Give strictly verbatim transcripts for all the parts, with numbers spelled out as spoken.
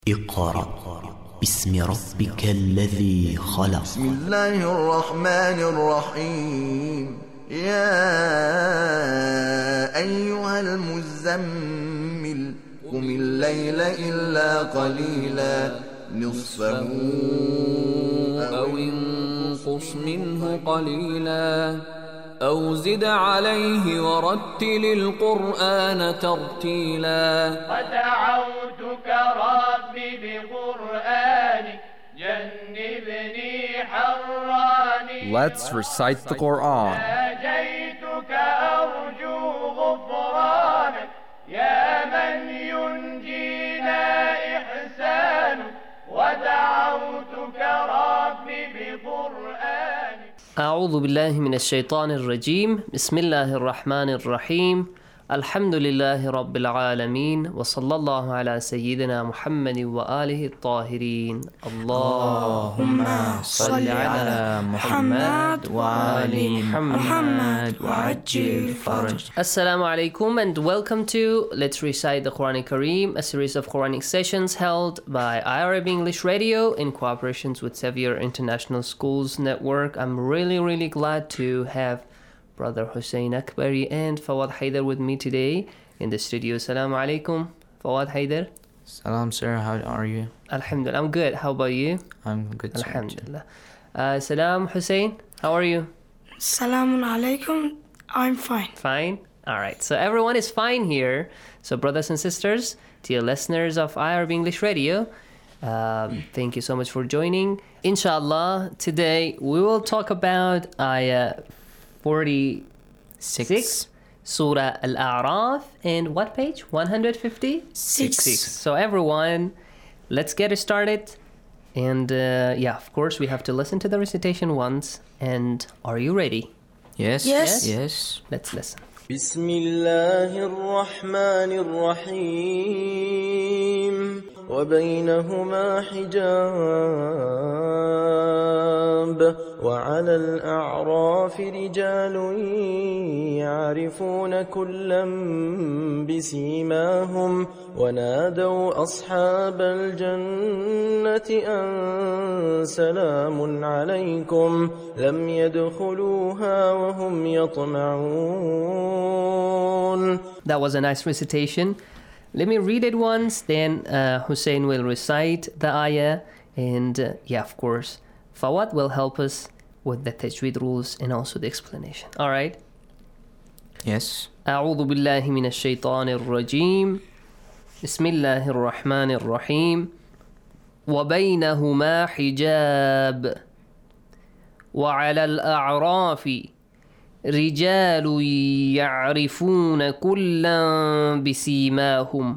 اقرأ باسم ربك الذي خلق. بسم الله الرحمن الرحيم. يا أيها المزمل قم الليل إلا قليلا نصفه أو انقص منه قليلا أو زد عليه ورتل القرآن ترتيلا. ودعوتك ربي بقرآنك جنبني حراني. Let's recite the Quran. ناجيتك أرجو غفرانك يا من ينجينا إحسانك. ودعوتك ربي بقرآنك. أعوذ بالله من الشيطان الرجيم. بسم الله الرحمن الرحيم. الحمد لله رب العالمين وصلى الله على سيدنا محمد وآله الطاهرين. اللهم صل على محمد وآل محمد وعجل فرج. Assalamu alaikum and welcome to Let's Recite the Quran Kareem, a series of Quranic sessions held by Arab English Radio in cooperation with Xavier International Schools Network. I'm really really glad to have Brother Hussein Akbari and Fawad Haider with me today in the studio. Assalamu alaikum, Fawad Haider. Salam, sir. How are you? Alhamdulillah, I'm good. How about you? I'm good, sir. Alhamdulillah. Uh, Salam, Hussein. How are you? Assalamu alaikum. I'm fine. Fine? Alright, so everyone is fine here. So brothers and sisters, dear listeners of Arab English Radio, um, thank you so much for joining. Inshallah, today we will talk about ayah forty-six, Six. Surah Al-A'raf, and what page? one hundred fifty-six. Six. So everyone, let's get started. And uh, yeah, of course, we have to listen to the recitation once. And are you ready? Yes. Yes. Yes. Let's listen. بسم الله الرحمن الرحيم. وبينهما حجاب وعلى الأعراف رجال يعرفون كلا بسيماهم ونادوا أصحاب الجنة أن سلام عليكم لم يدخلوها وهم يطمعون. That was a nice recitation. Let me read it once, then uh, Hussein will recite the ayah, and uh, yeah, of course, Fawad will help us with the tajweed rules and also the explanation. All right? Yes. أعوذ بالله من الشيطان الرجيم. بسم الله الرحمن الرحيم. وبينهما حجاب وعلى الأعراف رجال يعرفون كلا بسيماهم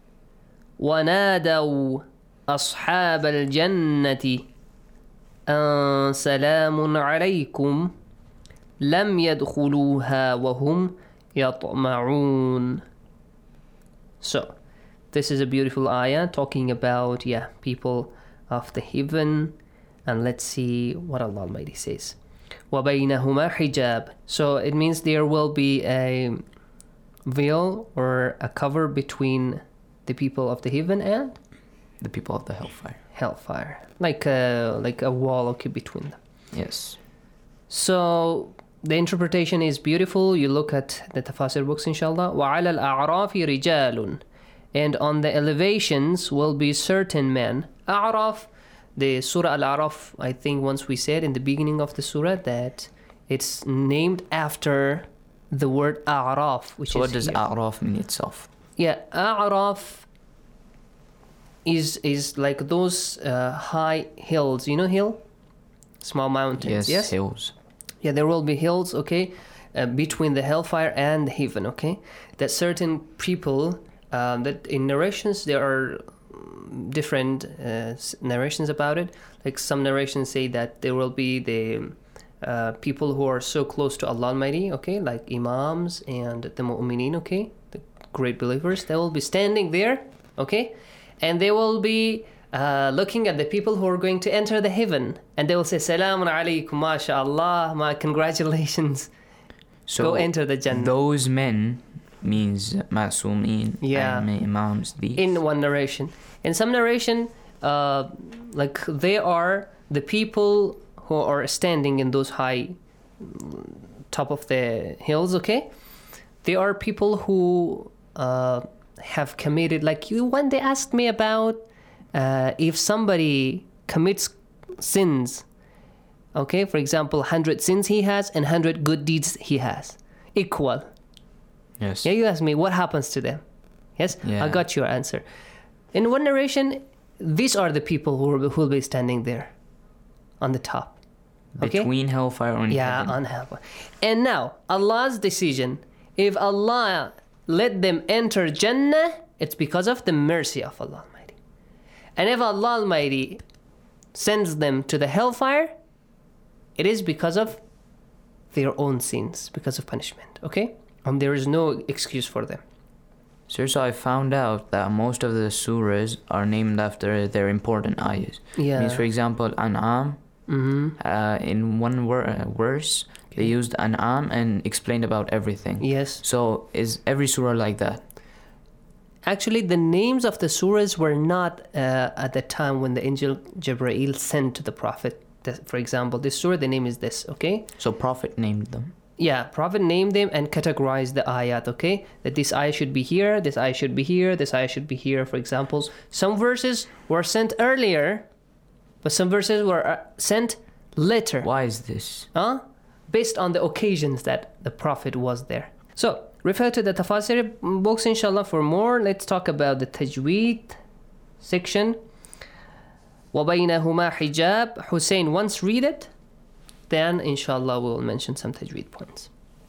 ونادوا أصحاب الجنة أن سلام عليكم لم يدخلوها وهم يطمعون. So, this is a beautiful ayah talking about, yeah, people of the heaven. And let's see what Allah Almighty says. وَبَيْنَهُمَا حِجَابٌ. So it means there will be a veil or a cover between the people of the heaven and The people of the hellfire. hellfire. Like a, like a wall, okay, between them. Yes. So the interpretation is beautiful. You look at the tafsir books, inshallah. وَعَلَى الْأَعْرَافِ رِجَالٌ. And on the elevations will be certain men. A'raf. The Surah Al-A'raf, I think once we said in the beginning of the Surah that it's named after the word A'raf, which So is what does here. A'raf mean itself? Yeah, A'raf is is like those uh, high hills. You know hill? Small mountains, yes? Hills. Yeah, there will be hills, okay, uh, between the hellfire and the heaven, okay? That certain people, um, that in narrations there are different uh, narrations about it. Like some narrations say that there will be the uh, people who are so close to Allah Almighty, okay, like imams and the mu'mineen, okay, the great believers. They will be standing there, okay, and they will be uh, looking at the people who are going to enter the heaven, and they will say, Salamun alaykum, mashallah, my congratulations. So Go enter the Jannah. Those men means ma'sumin Yeah. and imams these. In one narration. In some narration, uh, like they are the people who are standing in those high top of the hills, okay? They are people who uh, have committed, like you, when they asked me about uh, if somebody commits sins, okay, for example, one hundred sins he has and one hundred good deeds he has, equal. Yes. Yeah, you asked me what happens to them. Yes, Yeah. I got your answer. In one narration, these are the people who will, who will be standing there on the top. Okay? Between hellfire and Yeah, heaven. on hellfire. And now, Allah's decision, if Allah let them enter Jannah, it's because of the mercy of Allah Almighty. And if Allah Almighty sends them to the hellfire, it is because of their own sins, because of punishment, okay? And there is no excuse for them. Sir, so I found out that most of the surahs are named after their important ayahs. Yeah. Means, for example, An'am, Mm-hmm. uh, in one wor- uh, verse, they used An'am and explained about everything. Yes. So is every surah like that? Actually, the names of the surahs were not uh, at the time when the angel Jibreel sent to the Prophet. The- For example, this surah, the name is this, okay? So Prophet named them. Yeah, Prophet named them and categorized the ayat, okay? That this ayah should be here, this ayah should be here, this ayah should be here, for example. Some verses were sent earlier, but some verses were uh, sent later. Why is this? Huh? Based on the occasions that the Prophet was there. So, refer to the Tafasir books, inshallah, for more. Let's talk about the Tajweed section. وَبَيْنَهُمَا حِجَابٌ. Hussein, once read it, then inshallah we will mention some Tajweed points.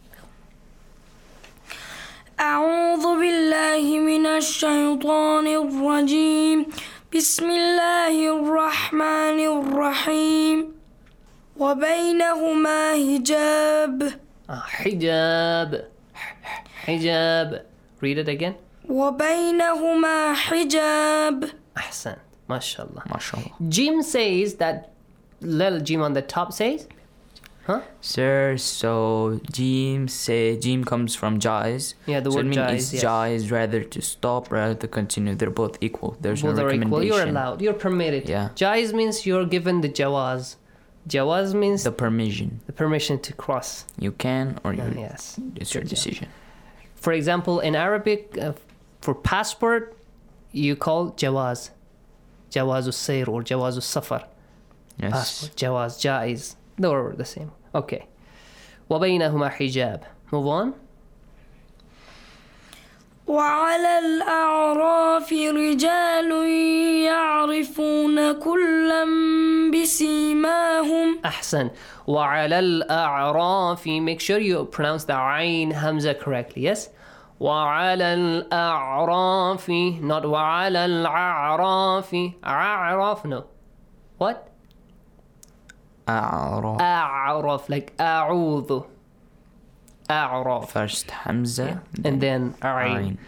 أعوذ بالله من الشيطان الرجيم بسم الله الرحمن الرحيم وبينهما حجاب Ah, hijab. Hijab. Read it again. وبينهما حجاب Ahsan. MashaAllah. MashaAllah. Jim says that little Jim on the top says, huh? Sir, so Jim say Jim comes from Jais. Yeah, the so word it means Jais, it's yes. Jais rather to stop, rather to continue. They're both equal. There's Both no are equal. recommendation. You're allowed. You're permitted. Yeah. Jaiz means you're given the jawaz. Jawaz means The the, permission. permission to cross. You can or you. Uh, yes. It's your Good job. decision. For example, in Arabic, uh, for passport, you call jawaz. Jawaz sayr or jawaz safar. Yes. Passport. Jawaz, jaiz. They're the same. Okay. وَبَيْنَهُمَا حِجَابٌ. Move on. وعلى الأعراف رجال يعرفون كلا بسيماهم Ahsan. وَعَلَى الْأَعْرَافِ. Make sure you pronounce the Ain Hamza correctly, yes? وَعَلَى الْأَعْرَافِ. Not وَعَلَى الْأَعْرَافِ. أَعْرَافِ, no. What? A'raf. أعرف, like أعوذ. أعرف. First Hamza. And then Ain. Ain.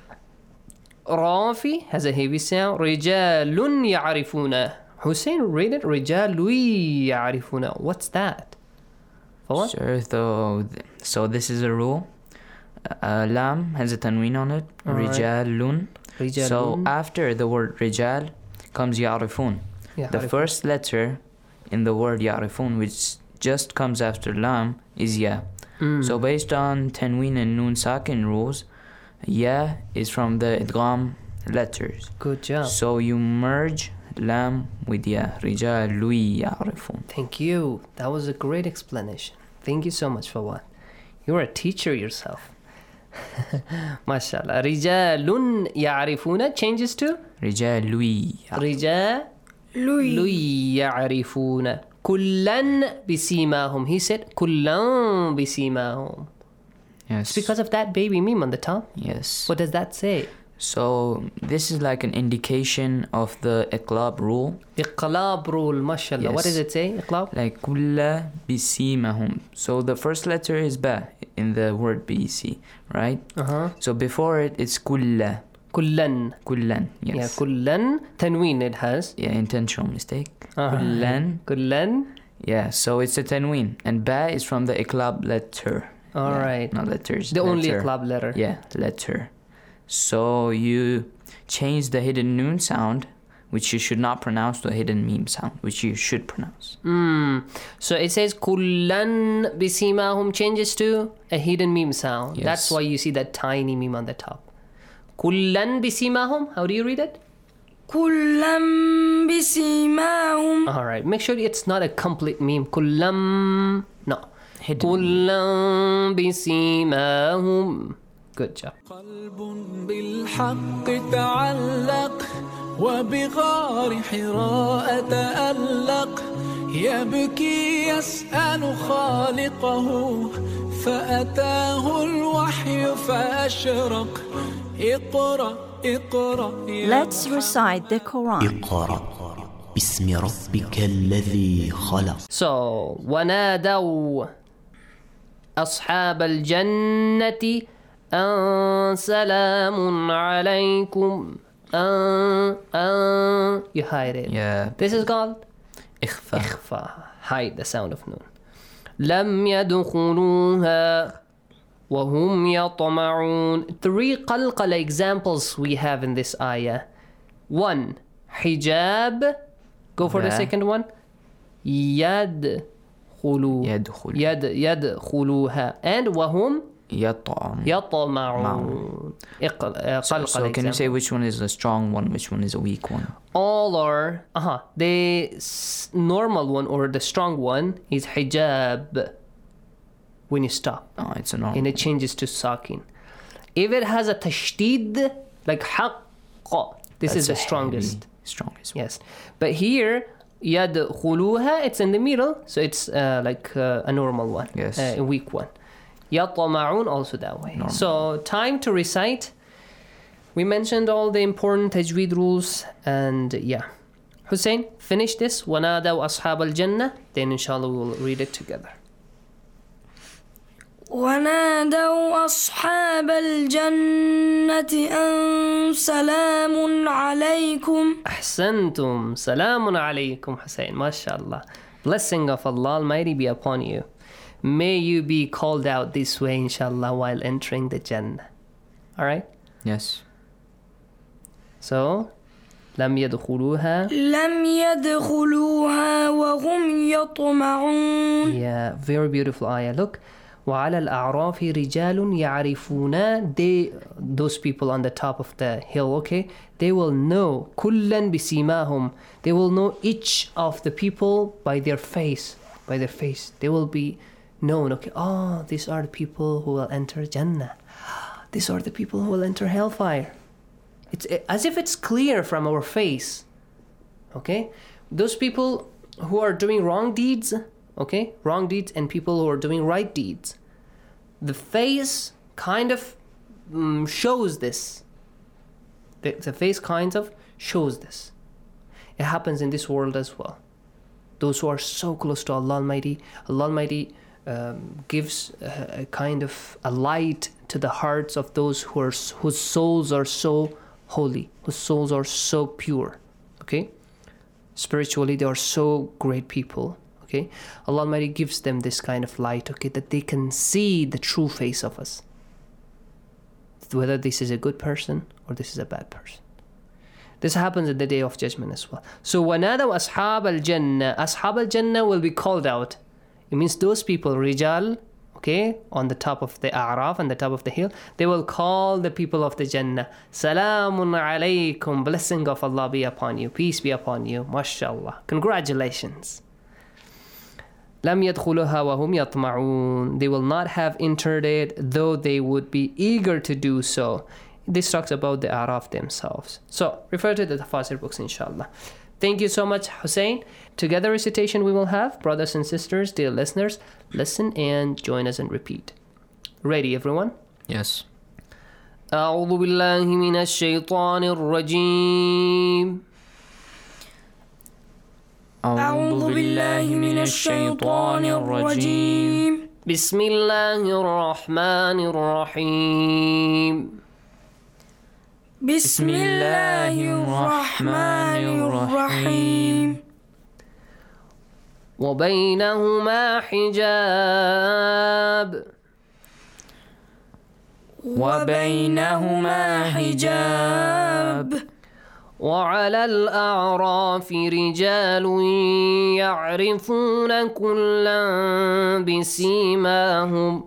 Rafi has a heavy sound. رجال يعرفون. Hussein, read it. رجال يعرفون. What's that? For what? Sure, so, so this is a rule. Uh, lam has a tanween on it. Alright. Rijalun. رجال So after the word rijal comes yarifun. The يعرفون. first letter in the word yarifun, which just comes after lam, is ya. Mm. So based on tanween and noon sakin rules, ya is from the idgham letters. Good job. So you merge lam with ya. Rijalui yarifun. Thank you. That was a great explanation. Thank you so much for what? You're a teacher yourself. MashaAllah. رجال يعرفون changes to Rijalui. رجال لوي يعرفون كلا بسيماهم. He said كلا بسيماهم. Yes. It's because of that baby meme on the top. Yes. What does that say? So this is like an indication of the iqlab rule. إقلاب rule. MashaAllah. What Yes. does it say? إقلاب. Like kulla bisimahum. So the first letter is ba in the word bc, right? Uh-huh. So before it it's kulla. كلا. Kullan. Yeah, Yes. كلا تنوين it has. Yeah, intentional mistake. Uh-huh. Kullan. كلا. Yeah, so it's a tanween. And ba is from the iqlab letter. All yeah, right. Not letters. The only letter. iqlab letter. Yeah, letter. So you change the hidden noon sound, which you should not pronounce, to a hidden meme sound, which you should pronounce. Mm. So it says kullan bisimahum changes to a hidden meme sound. Yes. That's why you see that tiny meme on the top. Kullan bisimahum. How do you read it? كلا بسيماهم. All right. Make sure it's not a complete meme. Kullam. No. Hidden. Kullan bisimahum. Good job. قلب بالحق تعلق وبغار حراء تألق يبكي يسأل خالقه فأتاه الوحي فأشرق اقرأ اقرأ Let's recite the Quran. اقرأ باسم ربك الذي خلق. So, ونادوا أصحاب الجنة أن سلام عليكم أن أن You hide it. Yeah. This is called إخفاء. إخفاء. Hide the sound of noon. لم يدخلوها وهم يطمعون. Three قلقلة examples we have in this ayah. One, hijab. Go for the Yeah. second one. يدخلوا يدخل. يد يدخلوها. And وهم يطعم. يطمعون. إق- uh, So, قلقلة so can you example. say which one is a strong one, which one is a weak one? All are uh-huh, the s- normal one or the strong one is hijab when you stop Oh, it's a normal. and it changes to sakin. If it has a tashdid like haqqa, this That's is the a strongest. heavy, strongest one. Yes, but here yadkhuluha, it's in the middle, so it's uh, like uh, a normal one. Yes. uh, a weak one. Yatama'un also that way. Normal. So time to recite. We mentioned all the important tajweed rules, and yeah. Hussein, finish this. وَنَادَوْا أَصْحَابَ الْجَنَّةِ. Then inshallah we will read it together. ونادوا أصحاب الجنة أن سلام عليكم. أحسنتم. سلام عليكم, Hussein. MashaAllah. Blessing of Allah Almighty be upon you. May you be called out this way, inshallah, while entering the Jannah. Alright? Yes. So, لم يدخلوها. لم يدخلوها وهم يطمعون. Yeah, very beautiful ayah. Look. وعلى الأعراف رجال يعرفون. They, those people on the top of the hill, okay? They will know. كلا بسيماهم. They will know each of the people by their face. By their face. They will be known, okay? Oh, these are the people who will enter Jannah. These are the people who will enter hellfire. It's as if it's clear from our face. Okay? Those people who are doing wrong deeds, okay? Wrong deeds and people who are doing right deeds. The face kind of um, shows this. The, the face kind of shows this. It happens in this world as well. Those who are so close to Allah Almighty, Allah Almighty um, gives a, a kind of a light to the hearts of those who are whose souls are so holy, whose souls are so pure. Okay? Spiritually, they are so great people. Okay? Allah Almighty gives them this kind of light, okay, that they can see the true face of us. Whether this is a good person or this is a bad person. This happens at the Day of Judgment as well. So, وَنَادَوْا أَصْحَابَ الْجَنَّةِ. Ashab al-Jannah will be called out. It means those people, Rijal, okay, on the top of the A'raf, on the top of the hill, they will call the people of the Jannah. Salamun alaykum. Blessing of Allah be upon you. Peace be upon you. MashaAllah. Congratulations. لَمْ يَدْخُلُهَا وَهُمْ يَطْمَعُونَ. They will not have entered it, though they would be eager to do so. This talks about the A'raf themselves. So, refer to the Tafasir books, inshallah. Thank you so much, Hussein. Together recitation we will have. Brothers and sisters, dear listeners, listen and join us and repeat. Ready, everyone? Yes. أعوذ بالله من الشيطان الرجيم. أعوذ بالله من الشيطان الرجيم. بسم الله الرحمن الرحيم. بسم الله الرحمن الرحيم. وبينهما حجاب. وبينهما حجاب وعلى الأعراف رجال يعرفون كلا بسيماهم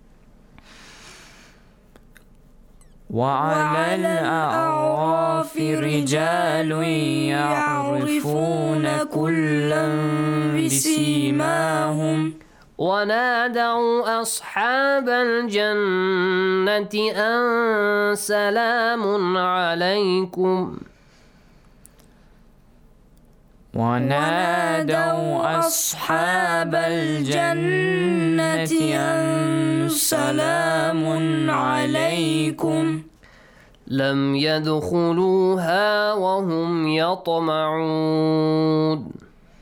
وعلى الأعراف رجال يعرفون كلا بسيماهم ونادوا أصحاب الجنة أن سلام عليكم ونادوا أصحاب الجنة أن سلام عليكم لم يدخلوها وهم يطمعون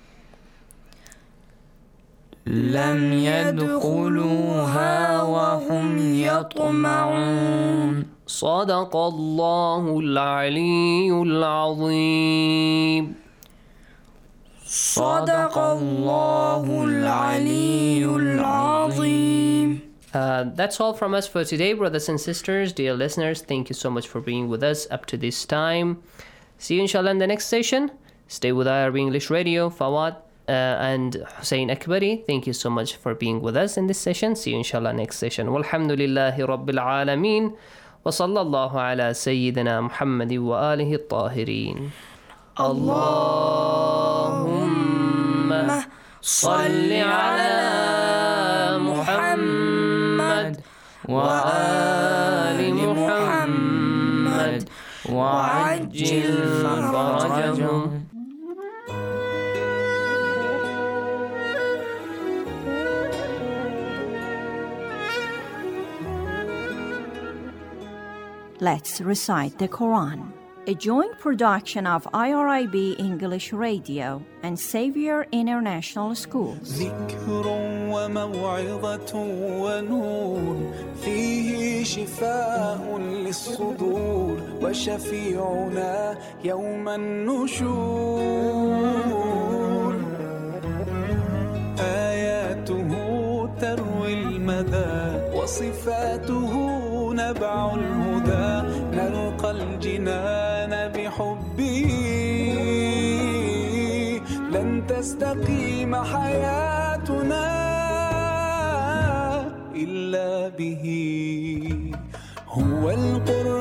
لم يدخلوها وهم يطمعون صدق الله العلي العظيم صدق الله العلي العظيم. Uh, that's all from us for today, brothers and sisters. Dear listeners, thank you so much for being with us up to this time. See you inshallah in the next session. Stay with I R B English Radio. Fawad uh, and Hussein Akbari, thank you so much for being with us in this session. See you inshallah next session. Walhamdulillahi Rabbil Alameen. Wa sallallahu ala Sayyidina Muhammad wa alihi at-tahirin. Allahumma salli ala Muhammad wa ali Muhammad wa ajil farajahum. Let's recite the Quran. A joint production of I R I B English Radio and Xavier International Schools. ذكر وموعظة ونور فيه شفاء للصدور وشفيعنا يوم النشور آياته تروي المدى وصفاته نبع الهدى نلقى الجنان بحبه لن تستقيم حياتنا إلا به هو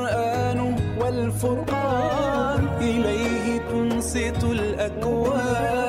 القرآن والفرقان إليه تنصت الأكوان